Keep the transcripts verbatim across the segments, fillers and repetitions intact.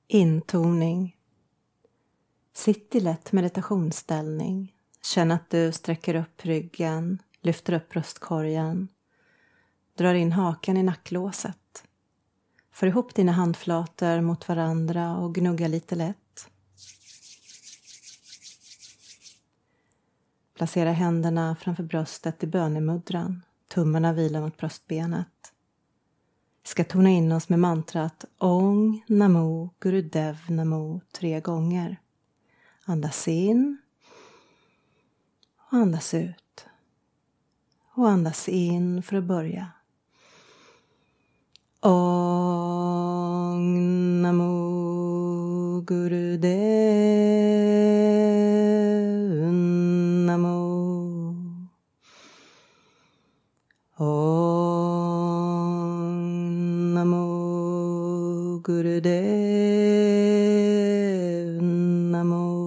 Intoning. Sitt i lätt meditationsställning. Känn att du sträcker upp ryggen, lyfter upp bröstkorgen. Drar in hakan i nacklåset. För ihop dina handflator mot varandra och gnugga lite lätt. Placera händerna framför bröstet i bönemudran. Tummarna vilar mot bröstbenet. Vi ska tona in oss med mantrat Ong Namo Gurudev Namo tre gånger. Andas in. Och andas ut. Och andas in för att börja. Ong Namo Gurudev Namo. Om Namo Gurudev Namo.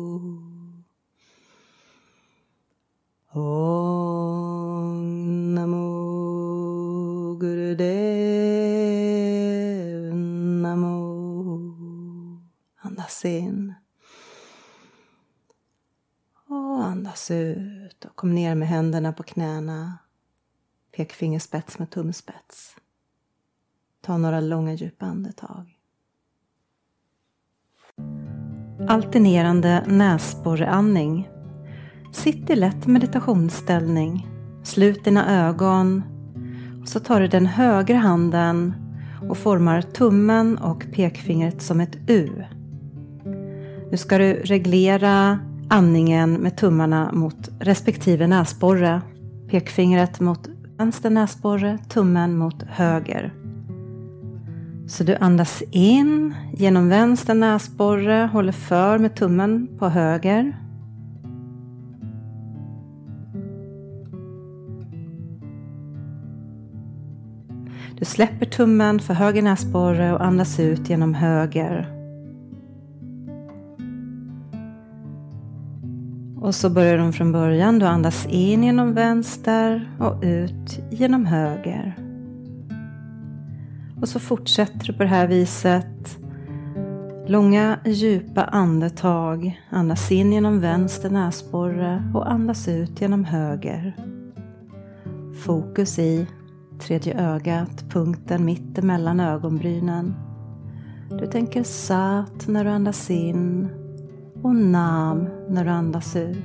Om Namo Gurudev Namo. Andas in. Och andas ut. Och kom ner med händerna på knäna. Pekfingerspets med tumspets. Ta några långa djupa andetag. Alternerande näsborreandning. Sitt i lätt meditationsställning. Slut dina ögon. Och så tar du den högra handen och formar tummen och pekfingret som ett U. Nu ska du reglera andningen med tummarna mot respektive näsborre. Pekfingret mot vänster näsborre, tummen mot höger. Så du andas in genom vänster näsborre, håller för med tummen på höger. Du släpper tummen för höger näsborre och andas ut genom höger. Och så börjar de från början. Du andas in genom vänster och ut genom höger. Och så fortsätter du på det här viset. Långa djupa andetag. Andas in genom vänster näsborre och andas ut genom höger. Fokus i tredje ögat, punkten mitt emellan ögonbrynen. Du tänker sat när du andas in. Och nam när du andas ut.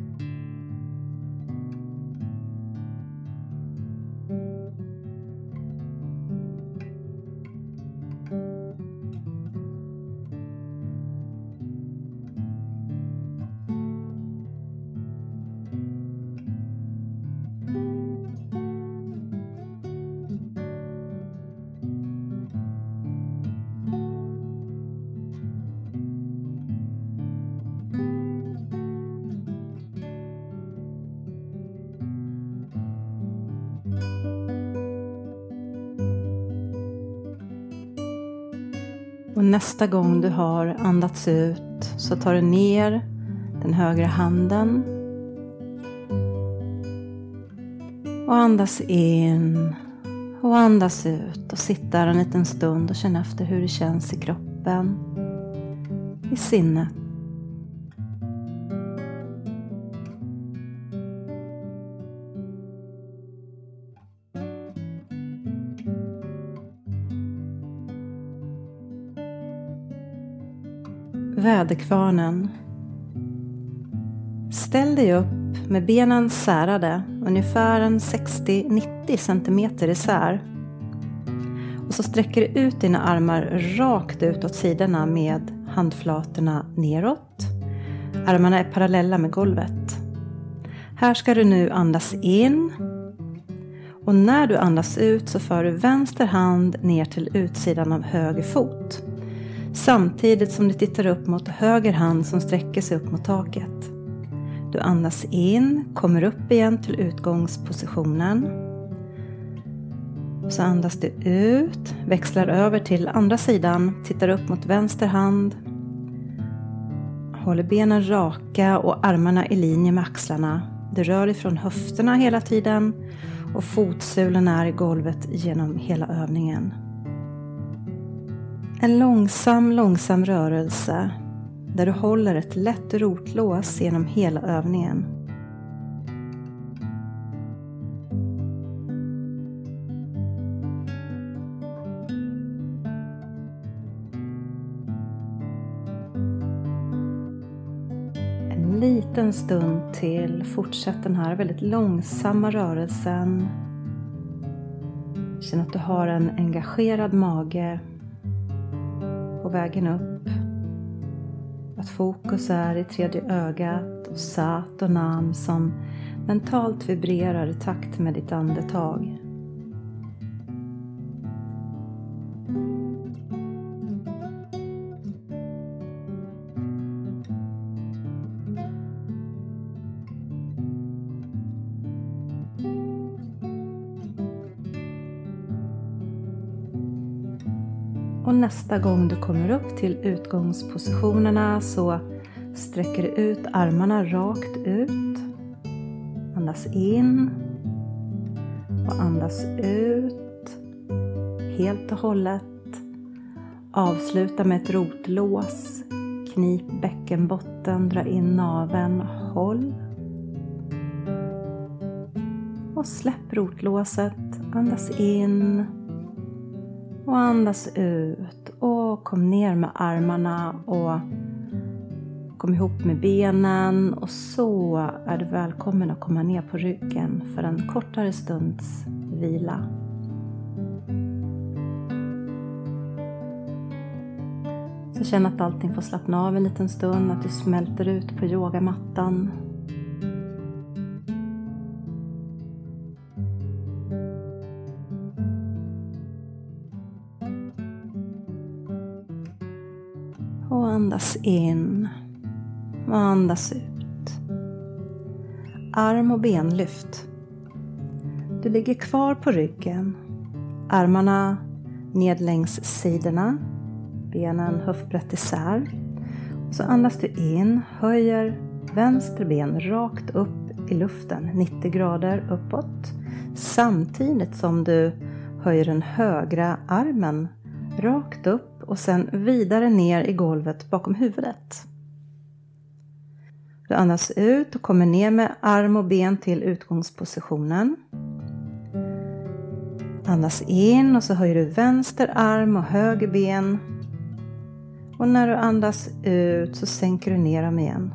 Och nästa gång du har andats ut så tar du ner den högra handen. Och andas in och andas ut. Och sitt där en liten stund och känn efter hur det känns i kroppen, i sinnet. Väderkvarnen. Ställ dig upp med benen särade, ungefär en sextio till nittio centimeter isär. Och så sträcker du ut dina armar rakt ut åt sidorna med handflatorna neråt. Armarna är parallella med golvet. Här ska du nu andas in. Och när du andas ut så för du vänster hand ner till utsidan av höger fot. Samtidigt som du tittar upp mot höger hand som sträcker sig upp mot taket. Du andas in, kommer upp igen till utgångspositionen. Så andas du ut, växlar över till andra sidan, tittar upp mot vänster hand. Håller benen raka och armarna i linje med axlarna. Du rör ifrån höfterna hela tiden och fotsulorna är i golvet genom hela övningen. En långsam, långsam rörelse där du håller ett lätt rotlås genom hela övningen. En liten stund till, fortsätt den här väldigt långsamma rörelsen. Känn att du har en engagerad mage på vägen upp. Att fokus är i tredje ögat och sat och nam som mentalt vibrerar i takt med ditt andetag. Och nästa gång du kommer upp till utgångspositionerna så sträcker du ut armarna rakt ut. Andas in och andas ut helt och hållet. Avsluta med ett rotlås. Knip bäckenbotten, dra in naveln, håll. Och släpp rotlåset, andas in. Och andas ut och kom ner med armarna och kom ihop med benen. Och så är du välkommen att komma ner på ryggen för en kortare stunds vila. Så känn att allting får slappna av en liten stund, att du smälter ut på yogamattan. Och andas in och andas ut. Arm- och benlyft. Du ligger kvar på ryggen. Armarna ned längs sidorna. Benen höftbrett isär. Och så andas du in. Höjer vänster ben rakt upp i luften. nittio grader uppåt. Samtidigt som du höjer den högra armen rakt upp. Och sen vidare ner i golvet bakom huvudet. Du andas ut och kommer ner med arm och ben till utgångspositionen. Andas in och så höjer du vänster arm och höger ben. Och när du andas ut så sänker du ner dem igen.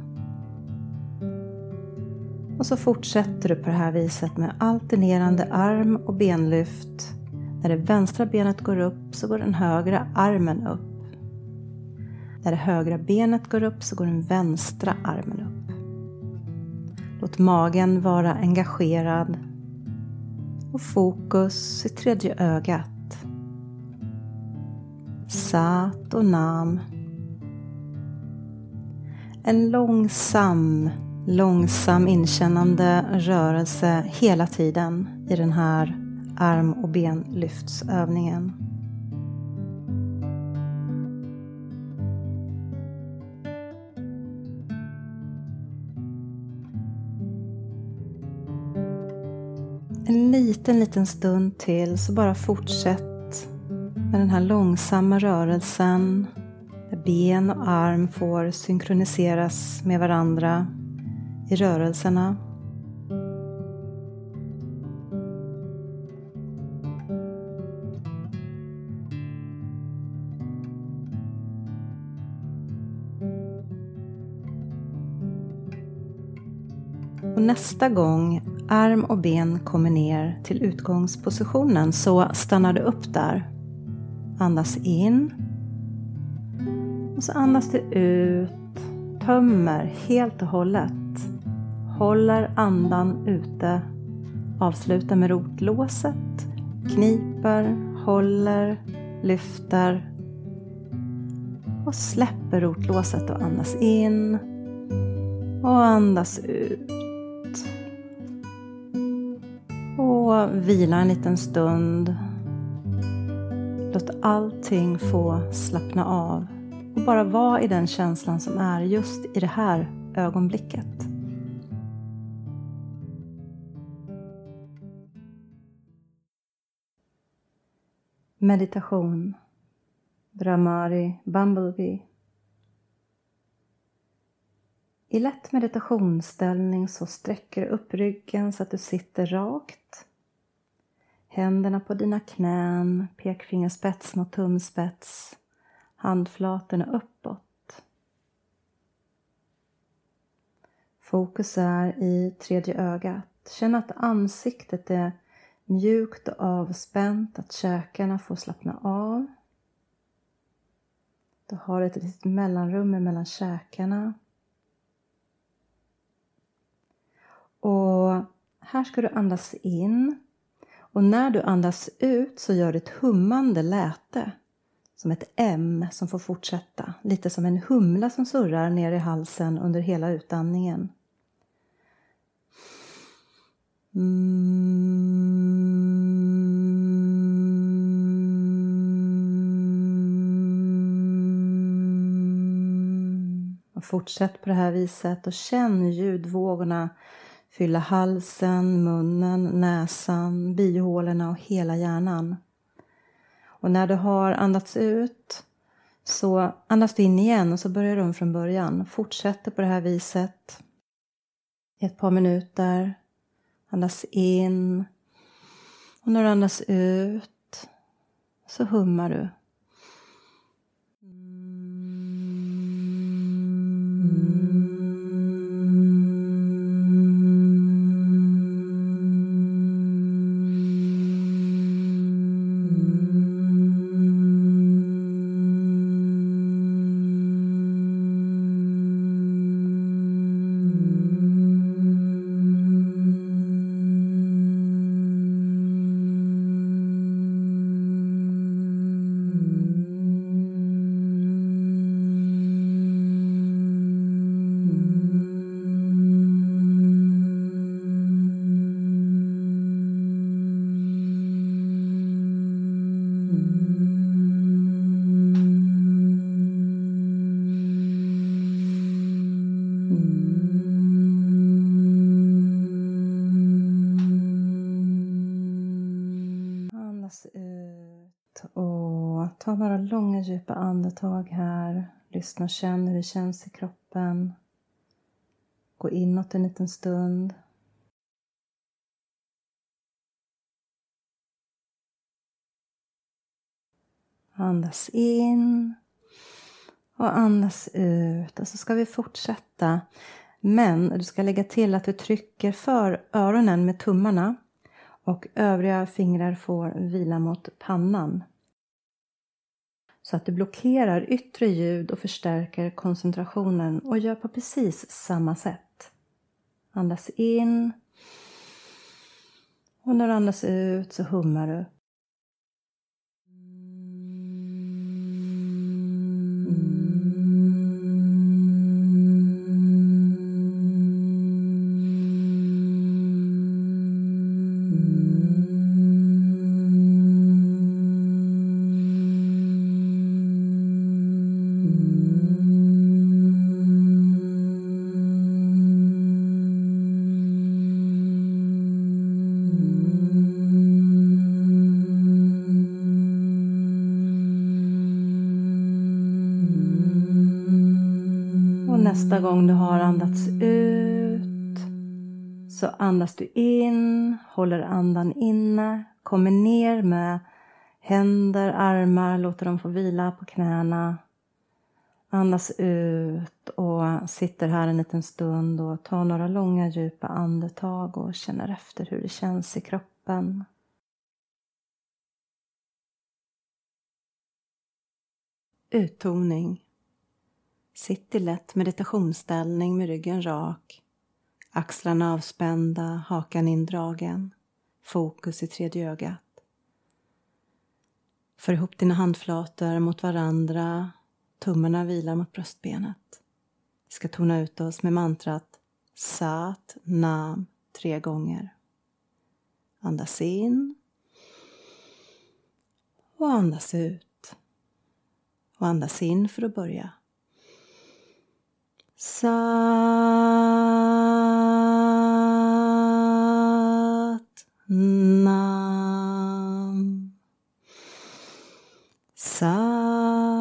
Och så fortsätter du på det här viset med alternerande arm- och benlyft. När det vänstra benet går upp så går den högra armen upp. När det högra benet går upp så går den vänstra armen upp. Låt magen vara engagerad. Och fokus i tredje ögat. Sat och nam. En långsam, långsam inkännande rörelse hela tiden i den här arm- och benlyftsövningen. En liten, liten stund till så bara fortsätt med den här långsamma rörelsen. Där ben och arm får synkroniseras med varandra i rörelserna. Och nästa gång arm och ben kommer ner till utgångspositionen så stannar du upp där. Andas in. Och så andas du ut. Tömmer helt och hållet. Håller andan ute. Avslutar med rotlåset. Kniper, håller, lyfter. Och släpper rotlåset och andas in. Och andas ut. Och vila en liten stund. Låt allting få slappna av. Och bara vara i den känslan som är just i det här ögonblicket. Meditation. Brahmari Bumblebee. I lätt meditationsställning så sträcker du upp ryggen så att du sitter rakt. Händerna på dina knän, pekfingerspets mot tumspets, handflatorna uppåt. Fokus är i tredje ögat. Känn att ansiktet är mjukt och avspänt, att käkarna får slappna av. Du har ett litet mellanrum mellan käkarna. Och här ska du andas in. Och när du andas ut så gör du ett hummande läte. Som ett M som får fortsätta. Lite som en humla som surrar ner i halsen under hela utandningen. Mm. Och fortsätt på det här viset och känn ljudvågorna fylla halsen, munnen, näsan, bihålorna och hela hjärnan. Och när du har andats ut så andas du in igen och så börjar du om från början. Fortsätter på det här viset i ett par minuter. Andas in. Och när du andas ut så hummar du. Ut och ta några långa djupa andetag här. Lyssna och känn hur det känns i kroppen. Gå inåt en liten stund. Andas in och andas ut. Och så ska vi fortsätta. Men du ska lägga till att du trycker för öronen med tummarna. Och övriga fingrar får vila mot pannan. Så att du blockerar yttre ljud och förstärker koncentrationen. Och gör på precis samma sätt. Andas in. Och när du andas ut så hummar du. Nästa gång du har andats ut så andas du in, håller andan inne, kommer ner med händer, armar, låter dem få vila på knäna. Andas ut och sitter här en liten stund och tar några långa djupa andetag och känner efter hur det känns i kroppen. Uttoning. Sitt i lätt meditationsställning med ryggen rak, axlarna avspända, hakan indragen, fokus i tredje ögat. För ihop dina handflator mot varandra, tummarna vilar mot bröstbenet. Vi ska tona ut oss med mantrat Sat Nam tre gånger. Andas in och andas ut. Och andas in för att börja. Sat Nam Sat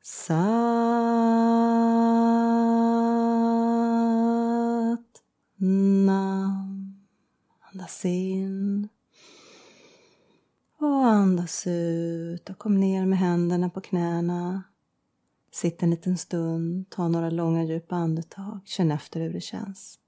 Sat Nam. Andas in. Och andas ut. Och kom ner med händerna på knäna. Sitt en liten stund. Ta några långa djupa andetag. Känn efter hur det känns.